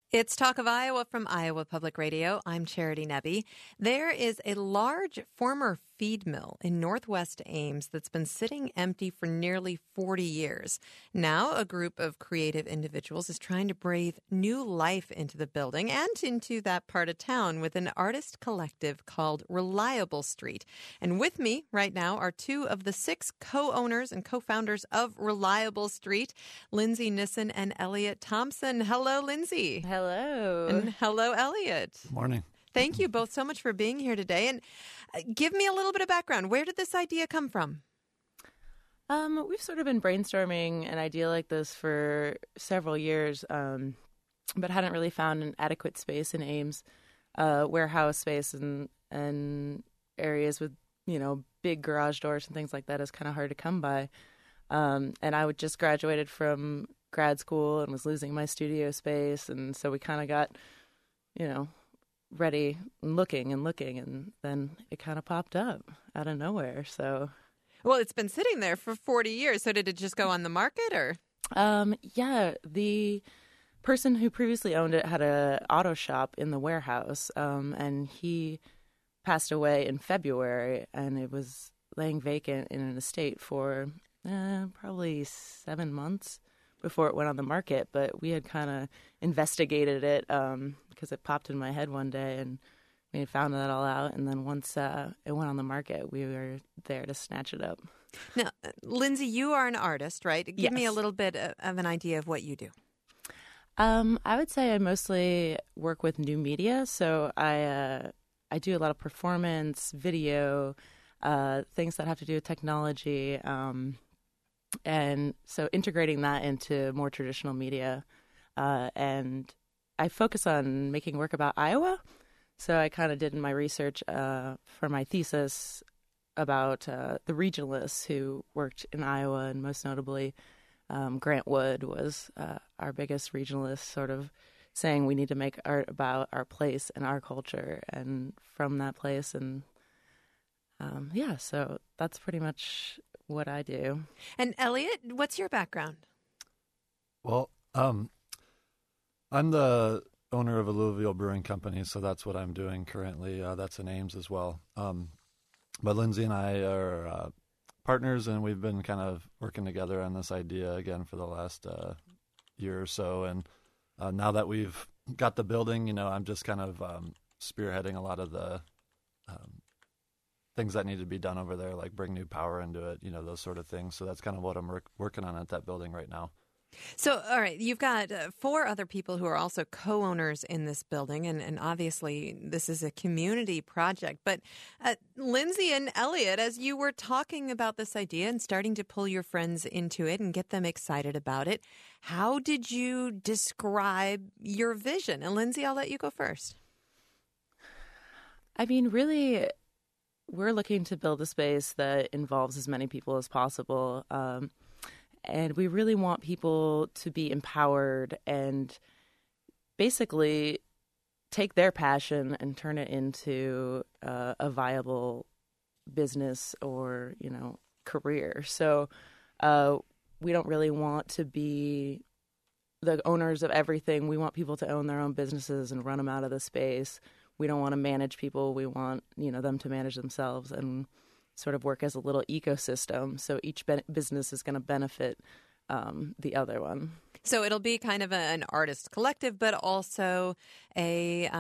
It's Talk of Iowa from Iowa Public Radio. I'm Charity Nebbe. There is a large former feed mill in northwest Ames that's been sitting empty for nearly 40 years. Now, a group of creative individuals is trying to breathe new life into the building and into that part of town with an artist collective called Reliable Street. And with me right now are two of the 6 co-owners and co-founders of Reliable Street, Lindsay Nissen and Elliot Thompson. Hello, Lindsay. Hello. And hello, Elliot. Morning. Thank you both so much for being here today. And give me a little bit of background. Where did this idea come from? We've sort of been brainstorming an idea like this for several years, but hadn't really found an adequate space in Ames, warehouse space and areas with, big garage doors and things like that is kind of hard to come by. And I would just graduated from grad school and was losing my studio space. And so we kind of got, ready and looking, and then it kind of popped up out of nowhere. So, well, it's been sitting there for 40 years. So did it just go on the market or? Yeah, the person who previously owned it had a auto shop in the warehouse, and he passed away in February, and it was laying vacant in an estate for probably 7 months before it went on the market. But we had kind of investigated it because it popped in my head one day, and we had found that all out. And then once it went on the market, we were there to snatch it up. Now, Lindsay, you are an artist, right? Give Yes. me a little bit of an idea of what you do. I would say I mostly work with new media. So I do a lot of performance, video, things that have to do with technology. And so integrating that into more traditional media. And I focus on making work about Iowa. So I kind of did my research for my thesis about the regionalists who worked in Iowa, and most notably Grant Wood was our biggest regionalist, sort of saying we need to make art about our place and our culture, and from that place. And so that's pretty much what I do. And Elliot, what's your background? Well, I'm the owner of a Louisville brewing company, so that's what I'm doing currently. That's in Ames as well. But Lindsay and I are partners, and we've been kind of working together on this idea again for the last year or so. And now that we've got the building, I'm just kind of spearheading a lot of the things that need to be done over there, like bring new power into it, those sort of things. So that's kind of what I'm working on at that building right now. So, all right, you've got 4 other people who are also co-owners in this building, and obviously this is a community project. But Lindsay and Elliot, as you were talking about this idea and starting to pull your friends into it and get them excited about it, how did you describe your vision? And Lindsay, I'll let you go first. I mean, really, we're looking to build a space that involves as many people as possible. And we really want people to be empowered and basically take their passion and turn it into a viable business or, career. So we don't really want to be the owners of everything. We want people to own their own businesses and run them out of the space. We don't want to manage people. We want, them to manage themselves and sort of work as a little ecosystem. So each business is going to benefit the other one. So it'll be kind of an artist collective, but also a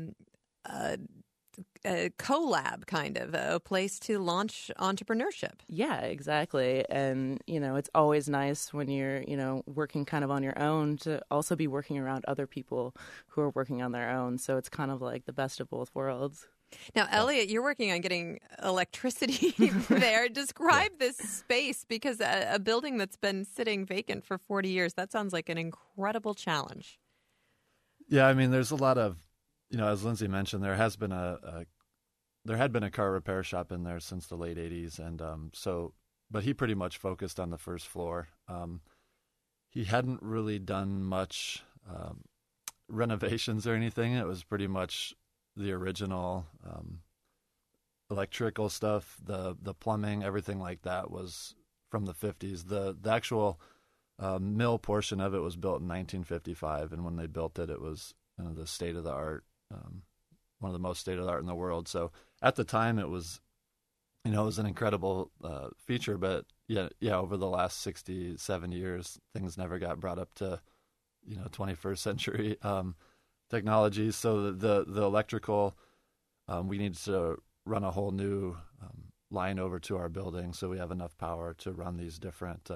collab, kind of a place to launch entrepreneurship. Yeah, exactly. And, it's always nice when you're, working kind of on your own to also be working around other people who are working on their own. So it's kind of like the best of both worlds. Now, Elliot, you're working on getting electricity there. Describe this space, because a building that's been sitting vacant for 40 years, that sounds like an incredible challenge. Yeah, I mean, there's a lot of, as Lindsay mentioned, there had been a car repair shop in there since the late 80s. And but he pretty much focused on the first floor. He hadn't really done much renovations or anything. It was pretty much the original electrical stuff, the plumbing, everything like that was from the 50s. The actual mill portion of it was built in 1955, and when they built it, it was the state of the art, one of the most state of the art in the world. So at the time, it was, it was an incredible feature. But yeah, over the last 60, 70 years, things never got brought up to 21st century technologies. So the electrical, we need to run a whole new line over to our building, so we have enough power to run these different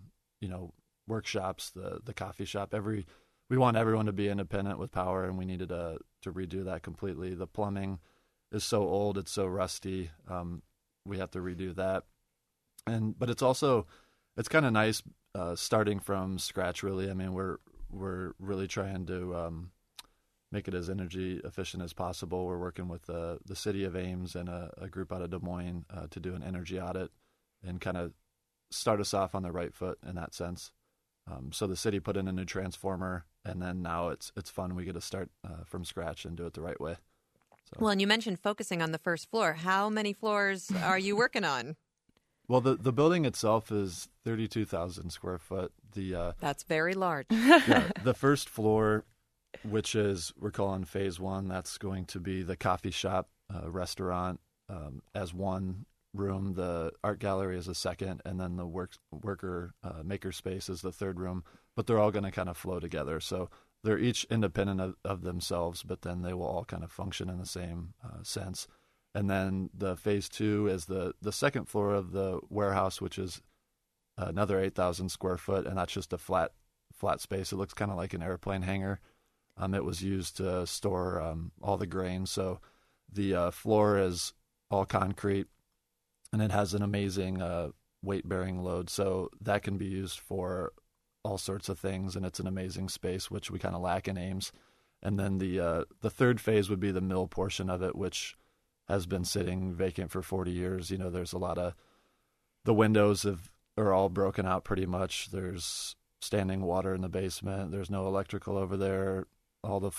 workshops, the coffee shop. We want everyone to be independent with power, and we needed to redo that completely. The plumbing is so old, it's so rusty. We have to redo that. But it's kind of nice starting from scratch, really. I mean, we're really trying to make it as energy efficient as possible. We're working with the city of Ames and a group out of Des Moines to do an energy audit and kind of start us off on the right foot in that sense. So the city put in a new transformer, and then now it's fun. We get to start from scratch and do it the right way. So. Well, and you mentioned focusing on the first floor. How many floors are you working on? Well, the building itself is 32,000 square foot. That's very large. The first floor, which is we're calling phase one, that's going to be the coffee shop, restaurant as one room. The art gallery is a second, and then the worker maker space is the third room. But they're all going to kind of flow together. So they're each independent of themselves, but then they will all kind of function in the same sense. And then the phase two is the second floor of the warehouse, which is another 8,000 square foot, and that's just a flat space. It looks kind of like an airplane hangar. It was used to store all the grain. So the floor is all concrete, and it has an amazing weight-bearing load. So that can be used for all sorts of things, and it's an amazing space, which we kind of lack in Ames. And then the third phase would be the mill portion of it, which has been sitting vacant for 40 years. There's a lot of the windows are all broken out pretty much. There's standing water in the basement. There's no electrical over there. All the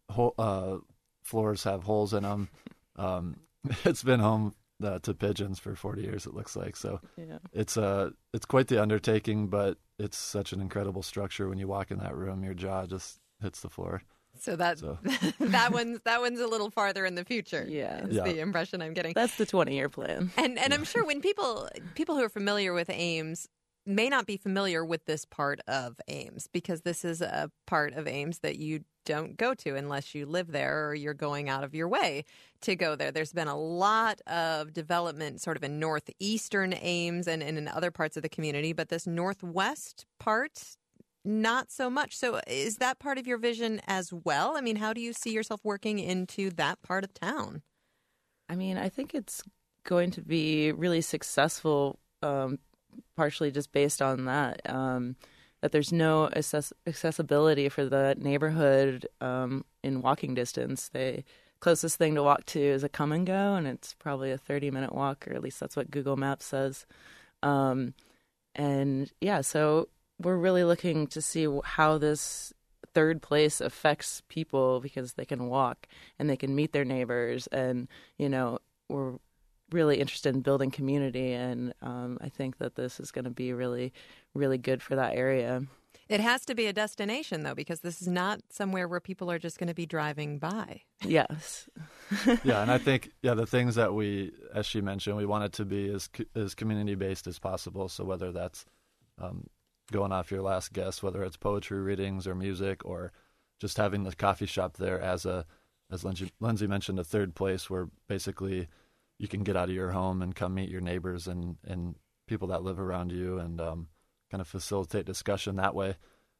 floors have holes in them. It's been home to pigeons for 40 years, it looks like. So yeah. It's quite the undertaking, but it's such an incredible structure. When you walk in that room, your jaw just hits the floor. So that one's a little farther in the future. Yeah, is the impression I'm getting. That's the 20-year plan. And I'm sure when people who are familiar with Ames may not be familiar with this part of Ames, because this is a part of Ames that you don't go to unless you live there or you're going out of your way to go there. There's been a lot of development sort of in northeastern Ames and in other parts of the community, but this northwest part, not so much. So is that part of your vision as well? I mean, how do you see yourself working into that part of town? I mean, I think it's going to be really successful, partially just based on that, that there's no accessibility for the neighborhood in walking distance. The closest thing to walk to is a come and go, and it's probably a 30-minute walk, or at least that's what Google Maps says. So we're really looking to see how this third place affects people, because they can walk and they can meet their neighbors, and we're really interested in building community, and I think that this is going to be really, really good for that area. It has to be a destination, though, because this is not somewhere where people are just going to be driving by. Yes. Yeah, and I think the things that we, as she mentioned, we want it to be as community-based as possible. So whether that's going off your last guess, whether it's poetry readings or music, or just having the coffee shop there as Lindsay mentioned, a third place where basically you can get out of your home and come meet your neighbors and people that live around you, and kind of facilitate discussion that way.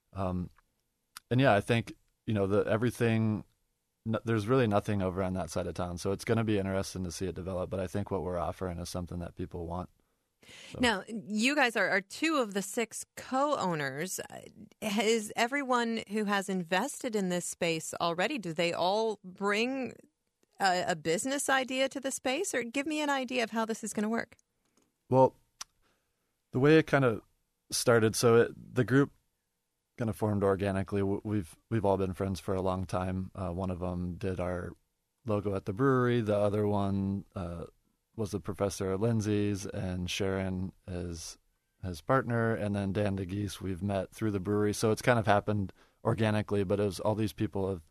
I think everything. There's really nothing over on that side of town, so it's going to be interesting to see it develop. But I think what we're offering is something that people want. So. Now, you guys are two of the 6 co-owners. Is everyone who has invested in this space already, do they all bring a business idea to the space? Or give me an idea of how this is going to work. Well, the way it kind of started, the group kind of formed organically. We've all been friends for a long time. One of them did our logo at the brewery. The other one was the professor at Lindsay's, and Sharon is his partner, and then Dan DeGeese we've met through the brewery. So it's kind of happened organically, but it was all these people have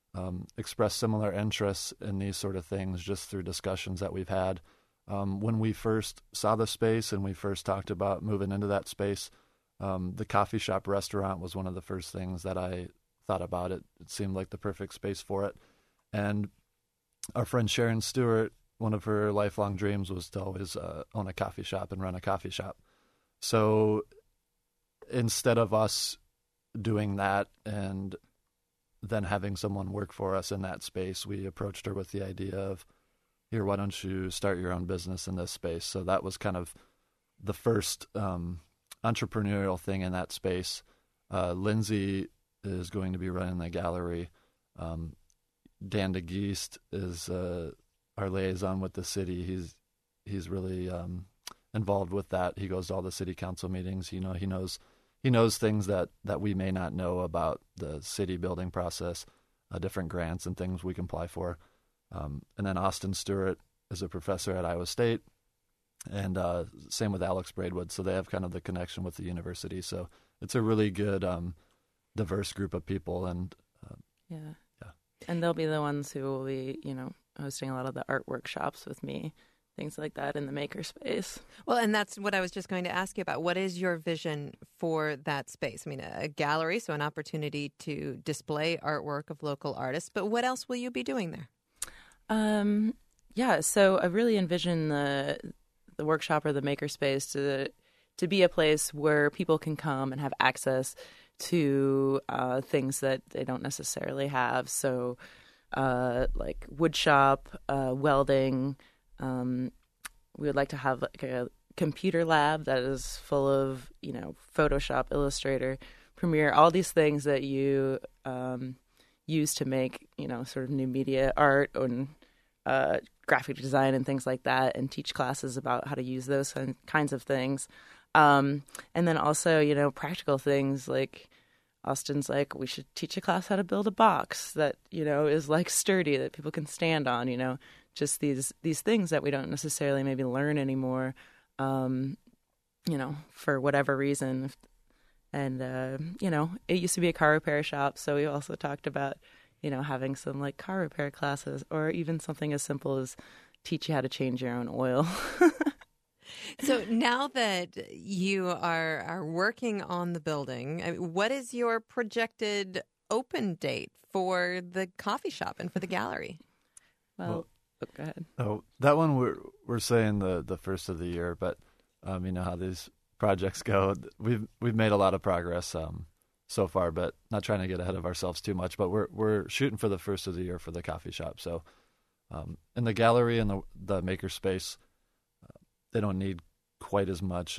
expressed similar interests in these sort of things just through discussions that we've had. When we first saw the space and we first talked about moving into that space, the coffee shop restaurant was one of the first things that I thought about. It seemed like the perfect space for it. And our friend Sharon Stewart, one of her lifelong dreams was to always own a coffee shop and run a coffee shop. So instead of us doing that and then having someone work for us in that space, we approached her with the idea of, here, why don't you start your own business in this space? So that was kind of the first entrepreneurial thing in that space. Lindsay is going to be running the gallery. Dan DeGeest is our liaison with the city. He's really involved with that. He goes to all the city council meetings. He knows things that we may not know about the city building process, different grants and things we can apply for. And then Austin Stewart is a professor at Iowa State, and same with Alex Braidwood. So they have kind of the connection with the university. So it's a really good, diverse group of people. And yeah. And they'll be the ones who will be, hosting a lot of the art workshops with me, things like that in the makerspace. Well, and that's what I was just going to ask you about. What is your vision for that space? I mean, a gallery, so an opportunity to display artwork of local artists. But what else will you be doing there? So I really envision the workshop or the makerspace to be a place where people can come and have access to things that they don't necessarily have. So like wood shop, welding. We would like to have like a computer lab that is full of, Photoshop, Illustrator, Premiere, all these things that you use to make, sort of new media art and graphic design and things like that, and teach classes about how to use those kinds of things. And then also, practical things like Austin's like, we should teach a class how to build a box that, is like sturdy, that people can stand on, just these things that we don't necessarily maybe learn anymore, for whatever reason. And, it used to be a car repair shop. So we also talked about, having some like car repair classes, or even something as simple as teach you how to change your own oil. So now that you are working on the building, what is your projected open date for the coffee shop and for the gallery? Well, go ahead. Oh, that one we're saying the first of the year, but you know how these projects go. We've made a lot of progress so far, but not trying to get ahead of ourselves too much. But we're shooting for the first of the year for the coffee shop. So in the gallery and the makerspace, they don't need quite as much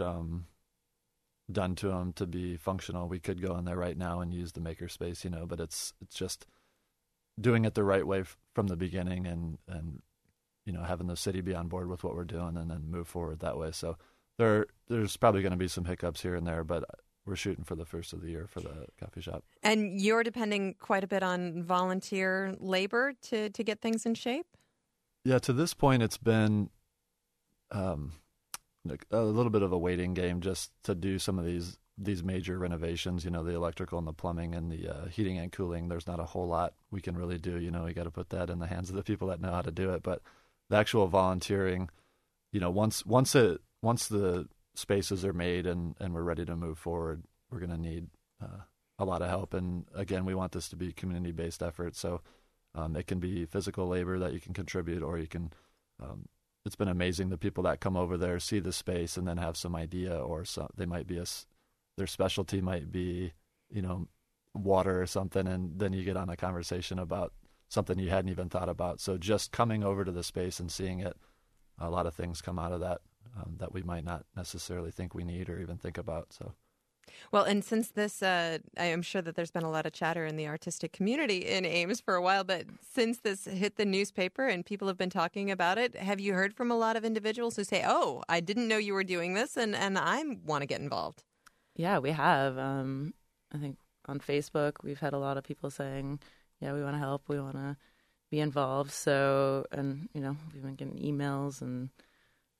done to them to be functional. We could go in there right now and use the makerspace, but it's just doing it the right way from the beginning and having the city be on board with what we're doing and then move forward that way. So there's probably going to be some hiccups here and there, but we're shooting for the first of the year for the coffee shop. And you're depending quite a bit on volunteer labor to get things in shape? Yeah, to this point it's been a little bit of a waiting game just to do some of these major renovations, the electrical and the plumbing and the heating and cooling. There's not a whole lot we can really do. We got to put that in the hands of the people that know how to do it. But the actual volunteering, once the spaces are made and we're ready to move forward, we're going to need a lot of help. And again, we want this to be community-based effort. So it can be physical labor that you can contribute, or you can it's been amazing, the people that come over there, see the space, and then have some idea, or they might be their specialty might be, water or something, and then you get on a conversation about something you hadn't even thought about. So just coming over to the space and seeing it, a lot of things come out of that that we might not necessarily think we need or even think about. So. Well, and since this, I am sure that there's been a lot of chatter in the artistic community in Ames for a while, but since this hit the newspaper and people have been talking about it, have you heard from a lot of individuals who say, oh, I didn't know you were doing this and I want to get involved? Yeah, we have. I think on Facebook, we've had a lot of people saying, yeah, we want to help, we want to be involved. So, and, we've been getting emails and,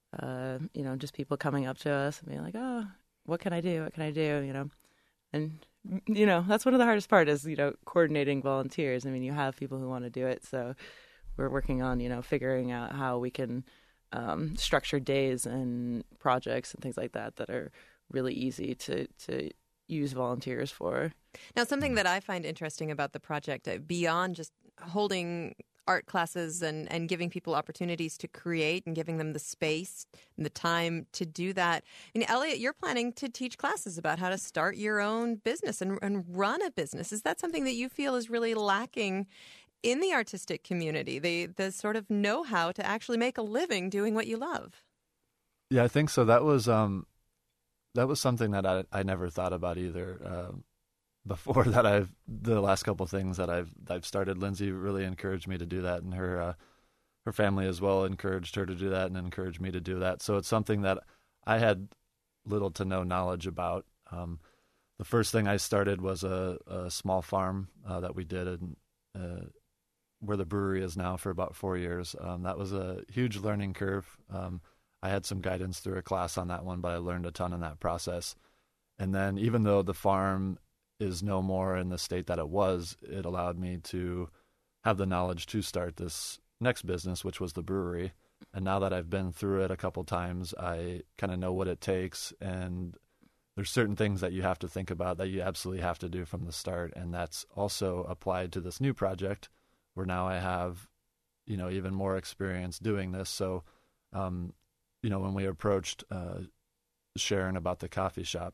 just people coming up to us and being like, oh, what can I do? What can I do? And that's one of the hardest part is, coordinating volunteers. I mean, you have people who want to do it. So we're working on, figuring out how we can structure days and projects and things like that are really easy to use volunteers for. Now, something that I find interesting about the project, beyond just holding art classes and giving people opportunities to create and giving them the space and the time to do that. And Elliot, you're planning to teach classes about how to start your own business and run a business. Is that something that you feel is really lacking in the artistic community, the sort of know-how to actually make a living doing what you love? Yeah, I think so. That was something that I never thought about either. Before that, the last couple of things that I've started, Lindsay really encouraged me to do that, and her family as well encouraged her to do that and encouraged me to do that. So it's something that I had little to no knowledge about. The first thing I started was a small farm that we did in, where the brewery is now for about 4 years. That was a huge learning curve. I had some guidance through a class on that one, but I learned a ton in that process. And then even though the farm is no more in the state that it was, it allowed me to have the knowledge to start this next business, which was the brewery. And now that I've been through it a couple times, I kind of know what it takes. And there's certain things that you have to think about that you absolutely have to do from the start. And that's also applied to this new project where now I have, even more experience doing this. So, when we approached Sharon about the coffee shop,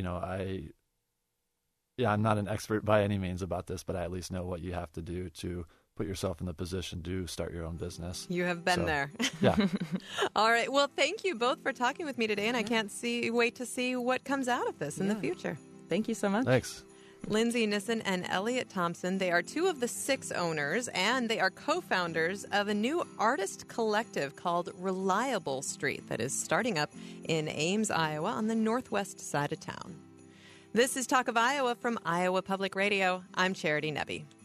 I'm not an expert by any means about this, but I at least know what you have to do to put yourself in the position to start your own business. You have been there. Yeah. All right. Well, thank you both for talking with me today, and I can't wait to see what comes out of this in the future. Thank you so much. Thanks. Lindsay Nissen and Elliot Thompson, they are two of the 6 owners, and they are co-founders of a new artist collective called Reliable Street that is starting up in Ames, Iowa, on the northwest side of town. This is Talk of Iowa from Iowa Public Radio. I'm Charity Nebbe.